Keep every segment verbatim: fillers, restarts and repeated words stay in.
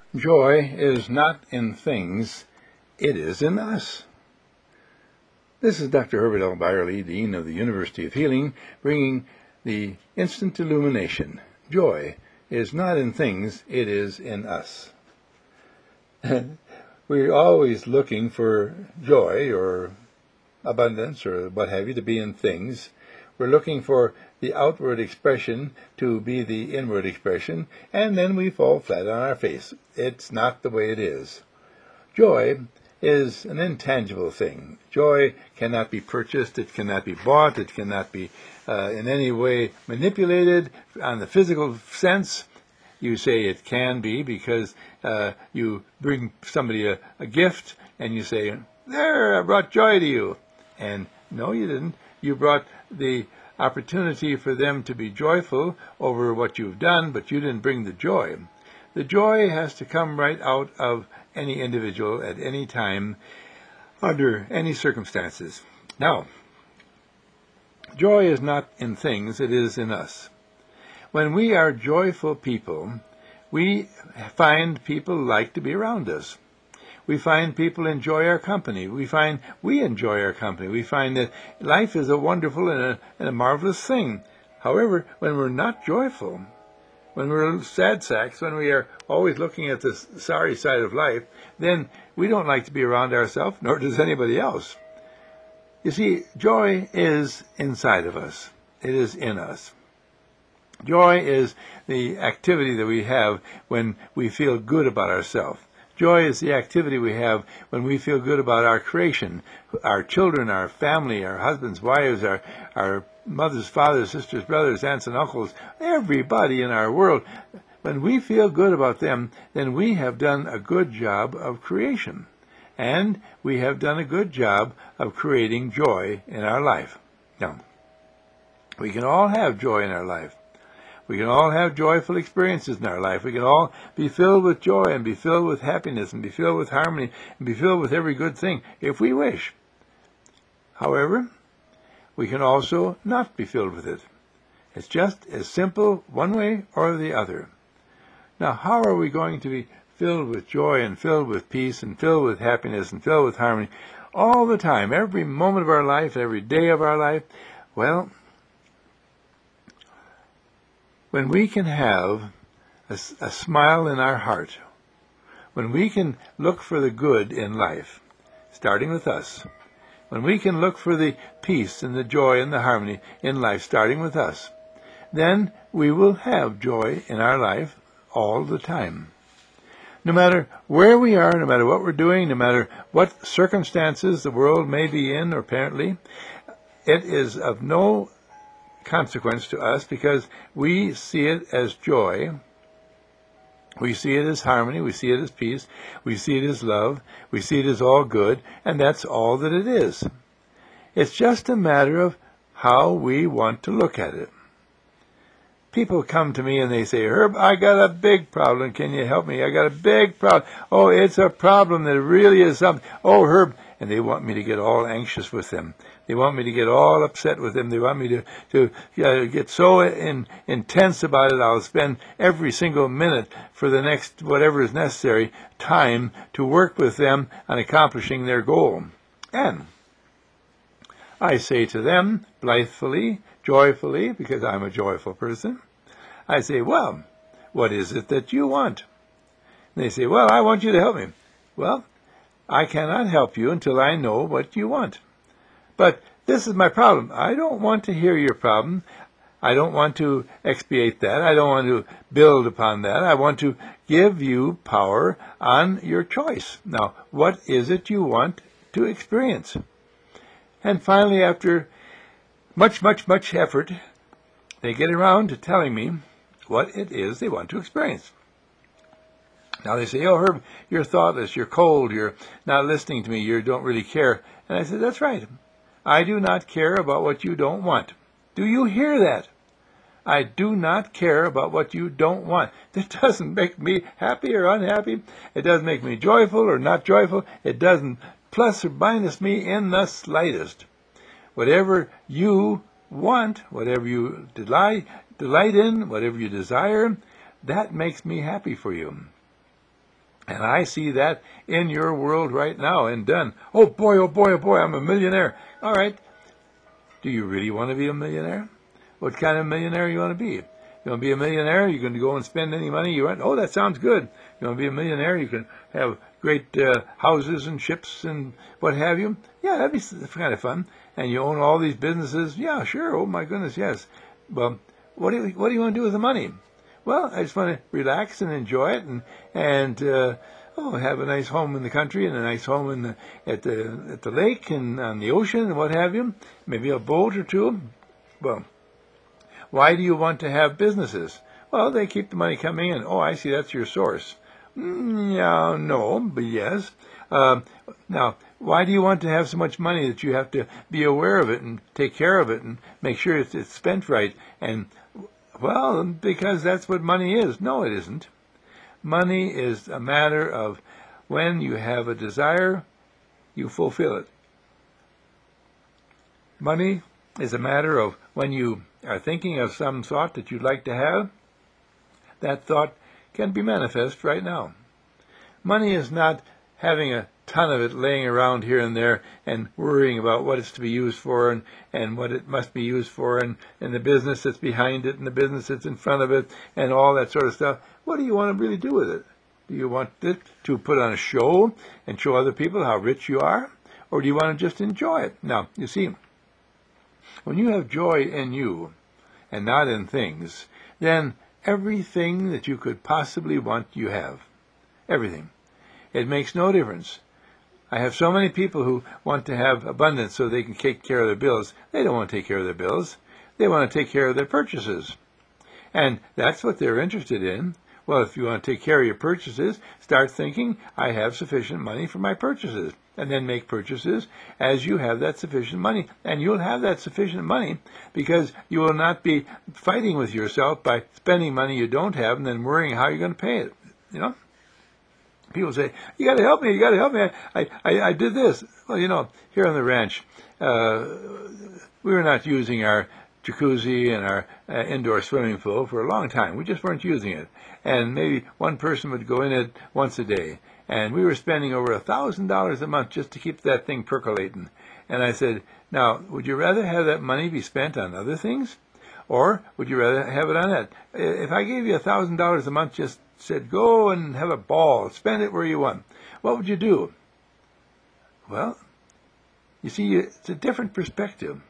Joy is not in things, it is in us. This is Doctor Herbert L. Byerly, Dean of the University of Healing, bringing the instant illumination. Joy is not in things, it is in us. We're always looking for joy or abundance or what have you to be in things. We're looking for the outward expression to be the inward expression, and then we fall flat on our face. It's not the way it is. Joy is an intangible thing. Joy cannot be purchased, it cannot be bought, it cannot be uh, in any way manipulated on the physical sense. You say it can be because uh, you bring somebody a, a gift and you say, "There, I brought joy to you." And no, you didn't. You brought the opportunity for them to be joyful over what you've done, but you didn't bring the joy. The joy has to come right out of any individual at any time, under any circumstances. Now, joy is not in things, it is in us. When we are joyful people, we find people like to be around us. We find people enjoy our company. We find we enjoy our company. We find that life is a wonderful and a, and a marvelous thing. However, when we're not joyful, when we're sad sacks, when we are always looking at the sorry side of life, then we don't like to be around ourselves, nor does anybody else. You see, joy is inside of us. It is in us. Joy is the activity that we have when we feel good about ourselves. Joy is the activity we have when we feel good about our creation, our children, our family, our husbands, wives, our, our mothers, fathers, sisters, brothers, aunts, and uncles, everybody in our world. When we feel good about them, then we have done a good job of creation. And we have done a good job of creating joy in our life. Now, we can all have joy in our life. We can all have joyful experiences in our life. We can all be filled with joy and be filled with happiness and be filled with harmony and be filled with every good thing, if we wish. However, we can also not be filled with it. It's just as simple one way or the other. Now, how are we going to be filled with joy and filled with peace and filled with happiness and filled with harmony all the time, every moment of our life, every day of our life? Well, when we can have a, a smile in our heart, when we can look for the good in life, starting with us, when we can look for the peace and the joy and the harmony in life, starting with us, then we will have joy in our life all the time. No matter where we are, no matter what we're doing, no matter what circumstances the world may be in, or apparently, it is of no consequence to us because we see it as joy, we see it as harmony, we see it as peace, we see it as love, we see it as all good, and that's all that it is. It's just a matter of how we want to look at it. People come to me and they say, "Herb, I got a big problem. Can you help me? I got a big problem. Oh, it's a problem that really is something. Oh, Herb." And they want me to get all anxious with them. They want me to get all upset with them. They want me to, to uh, get so in, intense about it, I'll spend every single minute for the next whatever is necessary time to work with them on accomplishing their goal. And I say to them, blithely, joyfully, because I'm a joyful person, I say, "Well, what is it that you want?" And they say, "Well, I want you to help me." Well, I cannot help you until I know what you want. But this is my problem. I don't want to hear your problem. I don't want to expiate that. I don't want to build upon that. I want to give you power on your choice. Now, what is it you want to experience? And finally, after much, much, much effort, they get around to telling me what it is they want to experience. Now they say, "Oh, Herb, you're thoughtless, you're cold, you're not listening to me, you don't really care." And I said, "That's right. I do not care about what you don't want. Do you hear that? I do not care about what you don't want. That doesn't make me happy or unhappy. It doesn't make me joyful or not joyful. It doesn't plus or minus me in the slightest. Whatever you want, whatever you delight, delight in, whatever you desire, that makes me happy for you. And I see that in your world right now and done. Oh boy, oh boy, oh boy, I'm a millionaire. All right. Do you really want to be a millionaire? What kind of millionaire you want to be? You want to be a millionaire? You're going to go and spend any money you want? Oh, that sounds good. You want to be a millionaire? You can have great uh, houses and ships and what have you. Yeah, that'd be kind of fun. And you own all these businesses. Yeah, sure. Oh my goodness, yes. Well, what do you what do you want to do with the money? Well, I just want to relax and enjoy it, and and uh, oh, have a nice home in the country and a nice home in the, at the at the lake and on the ocean and what have you. Maybe a boat or two. Well, why do you want to have businesses? Well, they keep the money coming in. Oh, I see. That's your source. Mm, yeah, no, but yes. Um, now, why do you want to have so much money that you have to be aware of it and take care of it and make sure it's, it's spent right? And, well, because that's what money is. No, it isn't. Money is a matter of when you have a desire, you fulfill it. Money is a matter of when you are thinking of some thought that you'd like to have, that thought can be manifest right now. Money is not having a ton of it laying around here and there and worrying about what it's to be used for and, and what it must be used for and, and the business that's behind it and the business that's in front of it and all that sort of stuff. What do you want to really do with it? Do you want it to put on a show and show other people how rich you are? Or do you want to just enjoy it? Now, you see, when you have joy in you and not in things, then everything that you could possibly want, you have. Everything. It makes no difference. I have so many people who want to have abundance so they can take care of their bills. They don't want to take care of their bills. They want to take care of their purchases. And that's what they're interested in. Well, if you want to take care of your purchases, start thinking, I have sufficient money for my purchases. And then make purchases as you have that sufficient money. And you'll have that sufficient money because you will not be fighting with yourself by spending money you don't have and then worrying how you're going to pay it. You know? People say, you got to help me, you got to help me. I, I, I did this. Well, you know, here on the ranch, uh, we were not using our jacuzzi and our uh, indoor swimming pool for a long time. We just weren't using it. And maybe one person would go in it once a day. And we were spending over a thousand dollars a month just to keep that thing percolating. And I said, now, would you rather have that money be spent on other things? Or would you rather have it on that? If I gave you a thousand dollars a month, just said, go and have a ball, spend it where you want, what would you do? Well, you see, it's a different perspective.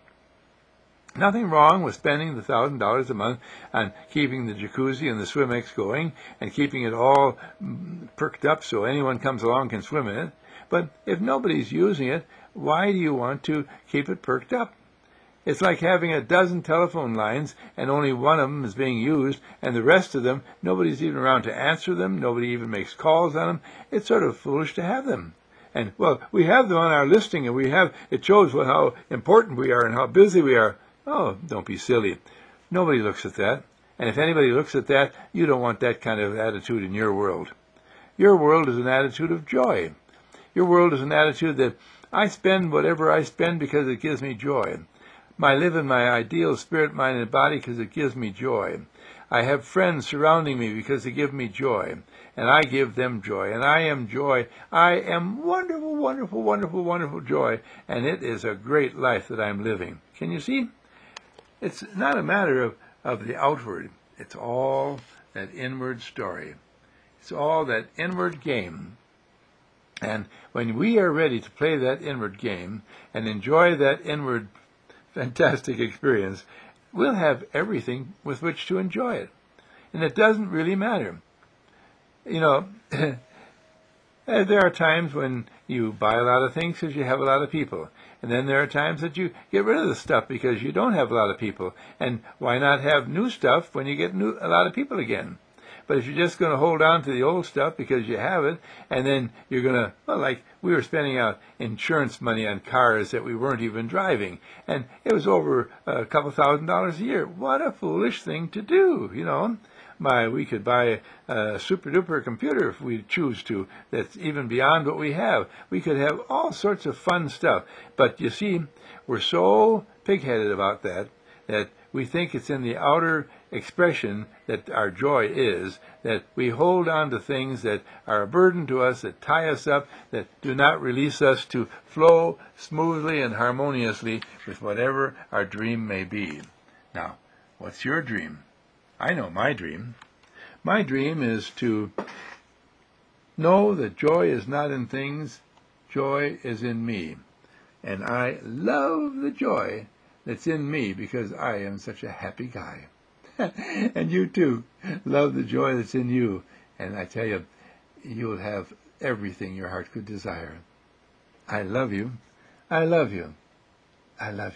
Nothing wrong with spending the thousand dollars a month on keeping the jacuzzi and the Swimex going and keeping it all perked up so anyone comes along can swim in it. But if nobody's using it, why do you want to keep it perked up? It's like having a dozen telephone lines and only one of them is being used and the rest of them, nobody's even around to answer them, nobody even makes calls on them. It's sort of foolish to have them. And, well, we have them on our listing and we have, it shows what, how important we are and how busy we are. Oh, don't be silly. Nobody looks at that. And if anybody looks at that, you don't want that kind of attitude in your world. Your world is an attitude of joy. Your world is an attitude that I spend whatever I spend because it gives me joy. I live in my ideal spirit, mind, and body because it gives me joy. I have friends surrounding me because they give me joy. And I give them joy. And I am joy. I am wonderful, wonderful, wonderful, wonderful joy. And it is a great life that I'm living. Can you see? It's not a matter of, of the outward. It's all that inward story. It's all that inward game. And when we are ready to play that inward game and enjoy that inward fantastic experience, we'll have everything with which to enjoy it. And it doesn't really matter. You know, there are times when you buy a lot of things because you have a lot of people. And then there are times that you get rid of the stuff because you don't have a lot of people. And why not have new stuff when you get new, a lot of people again? But if you're just going to hold on to the old stuff because you have it, and then you're going to, well, like we were spending out insurance money on cars that we weren't even driving, and it was over a couple thousand dollars a year. What a foolish thing to do, you know. My, we could buy a super-duper computer if we choose to, that's even beyond what we have. We could have all sorts of fun stuff. But you see, we're so pig-headed about that, that we think it's in the outer expression that our joy is, that we hold on to things that are a burden to us, that tie us up, that do not release us to flow smoothly and harmoniously with whatever our dream may be. Now, what's your dream? I know my dream. My dream is to know that joy is not in things, joy is in me. And I love the joy that's in me because I am such a happy guy. And you too, love the joy that's in you. And I tell you, you'll have everything your heart could desire. I love you. I love you. I love you.